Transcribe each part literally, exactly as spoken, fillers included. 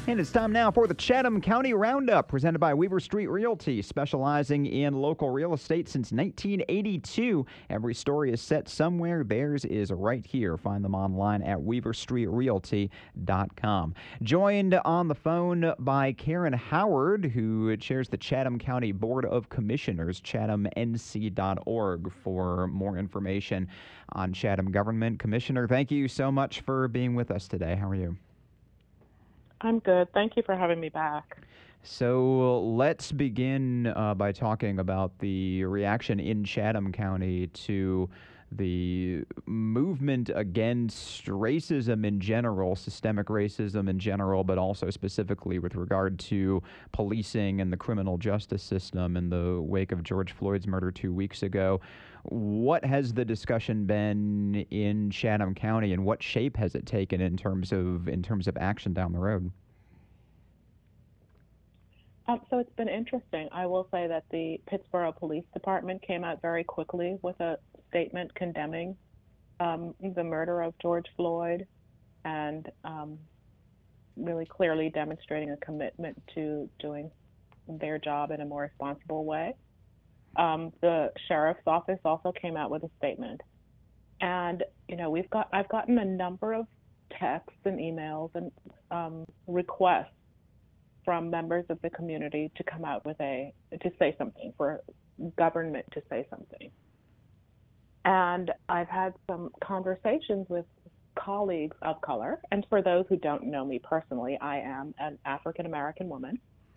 And it's time now for the Chatham County Roundup, presented by Weaver Street Realty, specializing in local real estate since nineteen eighty-two. Every story is set somewhere. Theirs is right here. Find them online at weaver street realty dot com. Joined on the phone by Karen Howard, who chairs the Chatham County Board of Commissioners, chatham n c dot org, for more information on Chatham government. Commissioner, thank you so much for being with us today. How are you? I'm good. Thank you for having me back. So let's begin uh, by talking about the reaction in Chatham County to the movement against racism in general, systemic racism in general, but also specifically with regard to policing and the criminal justice system in the wake of George Floyd's murder two weeks ago. What has the discussion been in Chatham County, and what shape has it taken in terms of in terms of action down the road? Um, so it's been interesting. I will say that the Pittsburgh Police Department came out very quickly with a statement condemning um, the murder of George Floyd and um, really clearly demonstrating a commitment to doing their job in a more responsible way. Um, the sheriff's office also came out with a statement. And, you know, we've got, I've gotten a number of texts and emails and um, requests from members of the community to come out with a, to say something, for government to say something. And I've had some conversations with colleagues of color. And for those who don't know me personally, I am an African-American woman.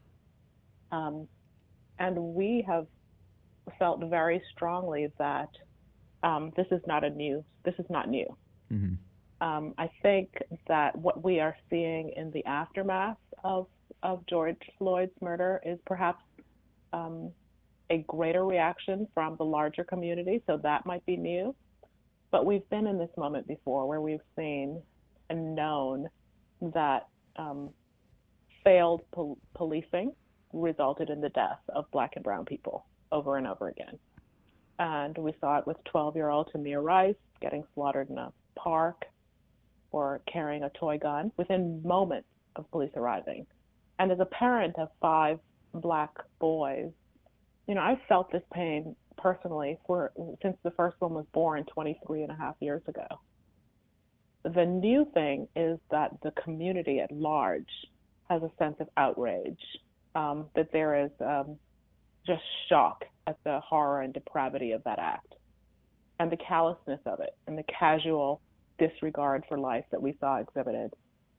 Um, and we have felt very strongly that um, this is not a new, this is not new. Mm-hmm. Um, I think that what we are seeing in the aftermath of of George Floyd's murder is perhaps um, a greater reaction from the larger community, so that might be new. But we've been in this moment before where we've seen and known that um, failed pol- policing resulted in the death of Black and brown people over and over again. And we saw it with twelve-year-old Tamir Rice getting slaughtered in a park for carrying a toy gun within moments of police arriving. And as a parent of five Black boys, you know, I've felt this pain personally for since the first one was born twenty-three and a half years ago. The new thing is that the community at large has a sense of outrage, um, that there is um, just shock at the horror and depravity of that act and the callousness of it and the casual disregard for life that we saw exhibited.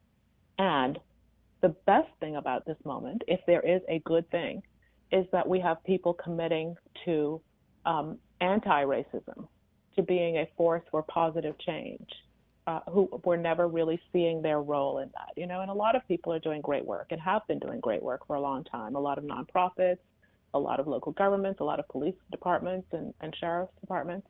And the best thing about this moment, if there is a good thing, is that we have people committing to um, anti-racism, to being a force for positive change, uh, who were never really seeing their role in that. You know, and a lot of people are doing great work and have been doing great work for a long time. A lot of nonprofits, a lot of local governments, a lot of police departments and, and sheriff's departments.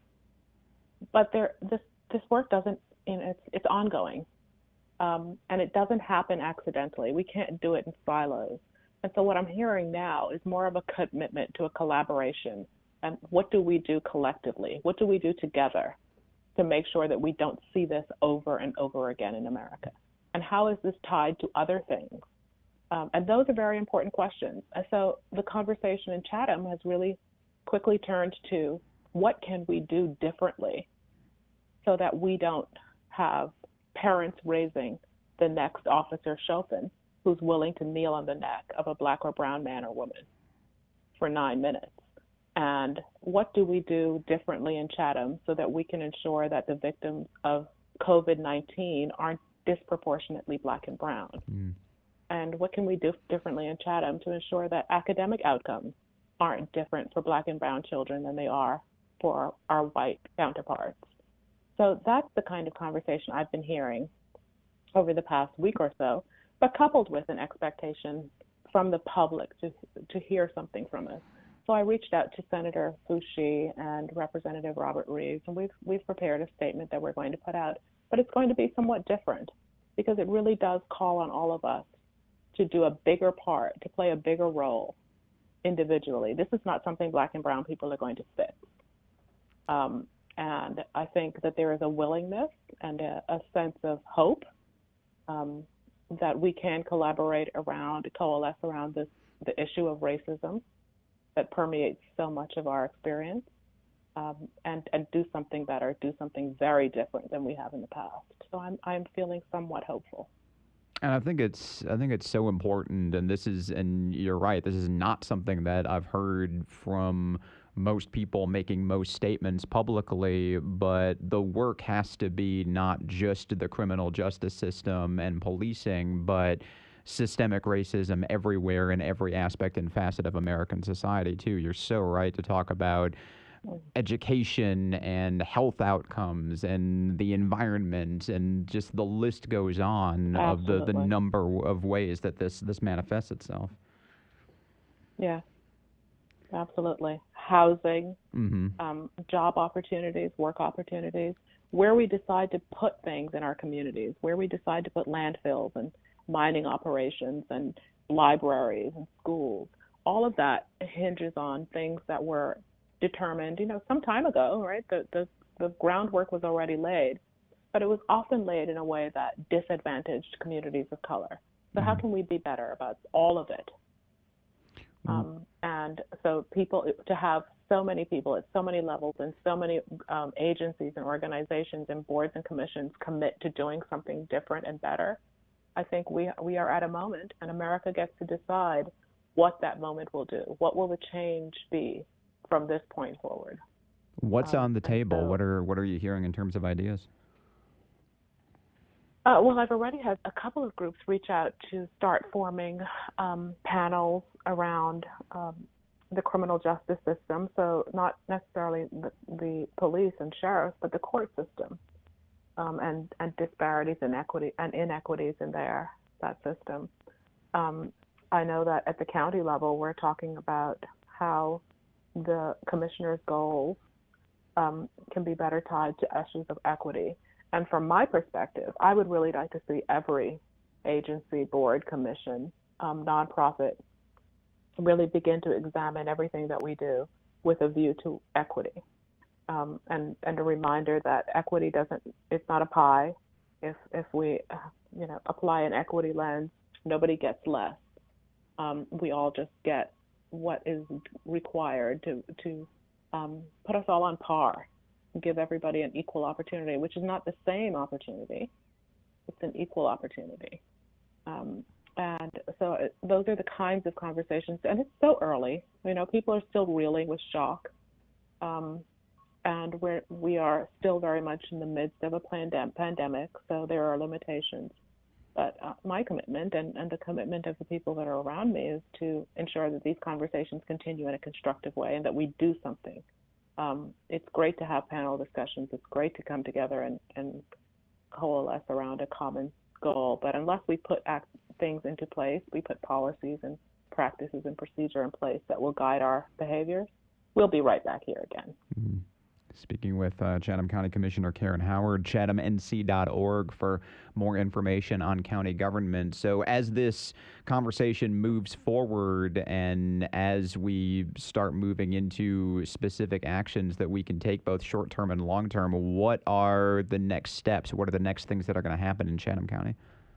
But there, this this work doesn't, you know, it's it's ongoing. Um, and it doesn't happen accidentally. We can't do it in silos. And so what I'm hearing now is more of a commitment to a collaboration. And what do we do collectively? What do we do together to make sure that we don't see this over and over again in America? And how is this tied to other things? Um, and those are very important questions. And so the conversation in Chatham has really quickly turned to what can we do differently so that we don't have parents raising the next Officer Chauvin, who's willing to kneel on the neck of a Black or brown man or woman for nine minutes. And what do we do differently in Chatham so that we can ensure that the victims of COVID nineteen aren't disproportionately Black and brown? Mm. And what can we do differently in Chatham to ensure that academic outcomes aren't different for Black and brown children than they are for our, our white counterparts? So that's the kind of conversation I've been hearing over the past week or so, but coupled with an expectation from the public to to hear something from us. So I reached out to Senator Foushee and Representative Robert Reeves, and we've we've prepared a statement that we're going to put out, but it's going to be somewhat different because it really does call on all of us to do a bigger part, to play a bigger role individually. This is not something Black and brown people are going to fix. Um, And I think that there is a willingness and a, a sense of hope um, that we can collaborate around, coalesce around this the issue of racism that permeates so much of our experience, um, and and do something better, do something very different than we have in the past. So I'm I'm feeling somewhat hopeful. And I think it's I think it's so important, and this is and you're right. This is not something that I've heard from most people making most statements publicly, but the work has to be not just the criminal justice system and policing, but systemic racism everywhere in every aspect and facet of American society too. You're so right to talk about education and health outcomes and the environment, and just the list goes on of the, the Absolutely. number of ways that this this manifests itself. Yeah, absolutely. Housing, Mm-hmm. um, job opportunities, work opportunities, where we decide to put things in our communities, where we decide to put landfills and mining operations and libraries and schools. All of that hinges on things that were determined, you know, some time ago, right? The the, the groundwork was already laid, but it was often laid in a way that disadvantaged communities of color. So how Mm-hmm. can we be better about all of it? W- Um, and so people to have so many people at so many levels and so many um, agencies and organizations and boards and commissions commit to doing something different and better. I think we we are at a moment, and America gets to decide what that moment will do. What will the change be from this point forward? What's Um, on the and table? What so, are what are you hearing in terms of ideas? uh, well, I've already had a couple of groups reach out to start forming um, panels around um, the criminal justice system. So not necessarily the, the police and sheriffs, but the court system, um, and and disparities and equity and inequities in there that system. Um, I know that at the county level, we're talking about how the commissioner's goals um, can be better tied to issues of equity. And from my perspective, I would really like to see every agency, board, commission, um, nonprofit really begin to examine everything that we do with a view to equity. Um, and, and a reminder that equity doesn't, it's not a pie. If, if we, uh, you know, apply an equity lens, nobody gets less. Um, we all just get what is required to, to um, put us all on par, give everybody an equal opportunity, which is not the same opportunity. It's an equal opportunity. Um, and so it, those are the kinds of conversations, and it's so early. You know, people are still reeling with shock, um, and we're we are still very much in the midst of a pandem- pandemic. So there are limitations. But uh, my commitment and, and the commitment of the people that are around me is to ensure that these conversations continue in a constructive way and that we do something. Um, it's great to have panel discussions. It's great to come together and, and coalesce around a common goal. But unless we put act, things into place, we put policies and practices and procedure in place that will guide our behaviors, we'll be right back here again. Mm-hmm. Speaking with uh, Chatham County Commissioner Karen Howard, chatham n c dot org for more information on county government. So as this conversation moves forward and as we start moving into specific actions that we can take both short-term and long-term, what are the next steps? What are the next things that are going to happen in Chatham County?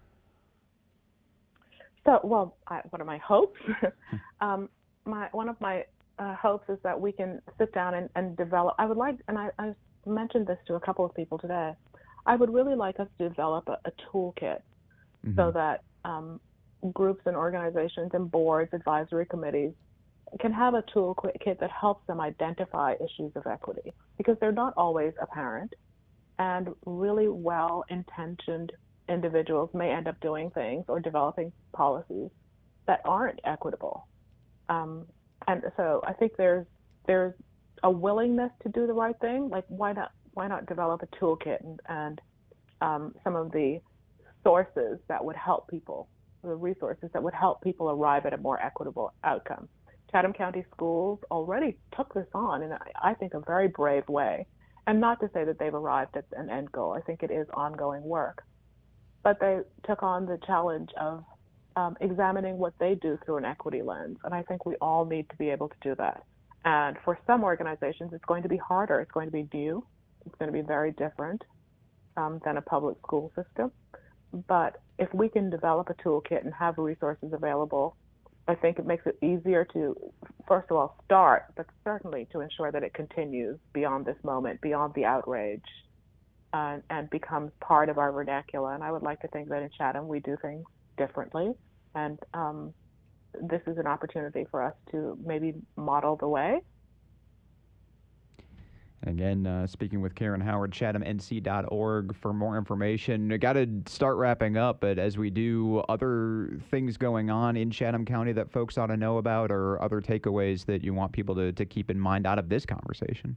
So, well, I, what are my hopes? um, my one of my uh, hopes is that we can sit down and, and develop. I would like, and I, I mentioned this to a couple of people today. I would really like us to develop a, a toolkit mm-hmm. so that um, groups and organizations and boards, advisory committees can have a toolkit that helps them identify issues of equity, because they're not always apparent, and really well-intentioned individuals may end up doing things or developing policies that aren't equitable. Um, and so I think there's there's a willingness to do the right thing. Like, why not why not develop a toolkit and, and um, some of the sources that would help people, the resources that would help people arrive at a more equitable outcome. Chatham County Schools already took this on in, I think, a very brave way. And not to say that they've arrived at an end goal. I think it is ongoing work. But they took on the challenge of um, examining what they do through an equity lens. And I think we all need to be able to do that. And for some organizations, it's going to be harder. It's going to be new. It's going to be very different um, than a public school system. but if we can develop a toolkit and have resources available, I think it makes it easier to, first of all, start, but certainly to ensure that it continues beyond this moment, beyond the outrage, uh, and becomes part of our vernacular. And I would like to think that in Chatham we do things differently, and um, this is an opportunity for us to maybe model the way. Again, uh, speaking with Karen Howard, chatham n c dot org for more information. I got to start wrapping up, but as we do, other things going on in Chatham County that folks ought to know about, or other takeaways that you want people to, to keep in mind out of this conversation?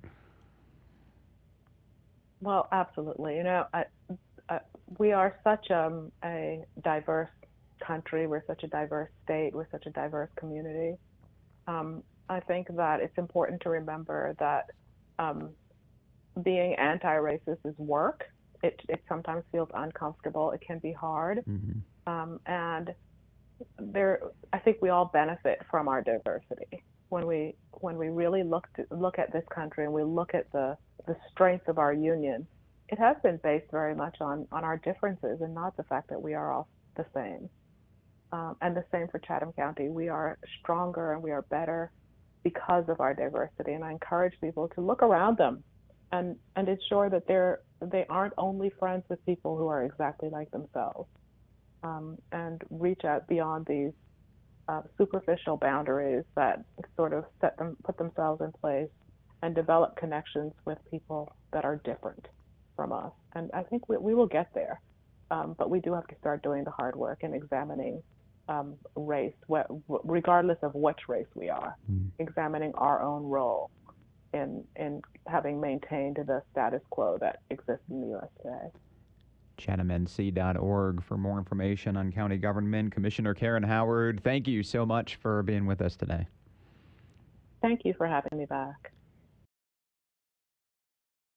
Well, absolutely. You know, I, I, we are such um, a diverse country. We're such a diverse state. We're such a diverse community. Um, I think that it's important to remember that um, being anti-racist is work. It, it sometimes feels uncomfortable. It can be hard. Mm-hmm. Um, and there, I think we all benefit from our diversity. When we when we really look to, look at this country and we look at the, the strength of our union, it has been based very much on, on our differences and not the fact that we are all the same. Um, and the same for Chatham County. We are stronger and we are better because of our diversity. And I encourage people to look around them and, and ensure that they're, they aren't only friends with people who are exactly like themselves, um, and reach out beyond these uh, superficial boundaries that sort of set them, put themselves in place, and develop connections with people that are different from us. And I think we, we will get there, um, but we do have to start doing the hard work and examining Um, race, wh- regardless of which race we are, mm. examining our own role in in having maintained the status quo that exists in the U S today. chatham n c dot org for more information on county government. Commissioner Karen Howard, thank you so much for being with us today. Thank you for having me back.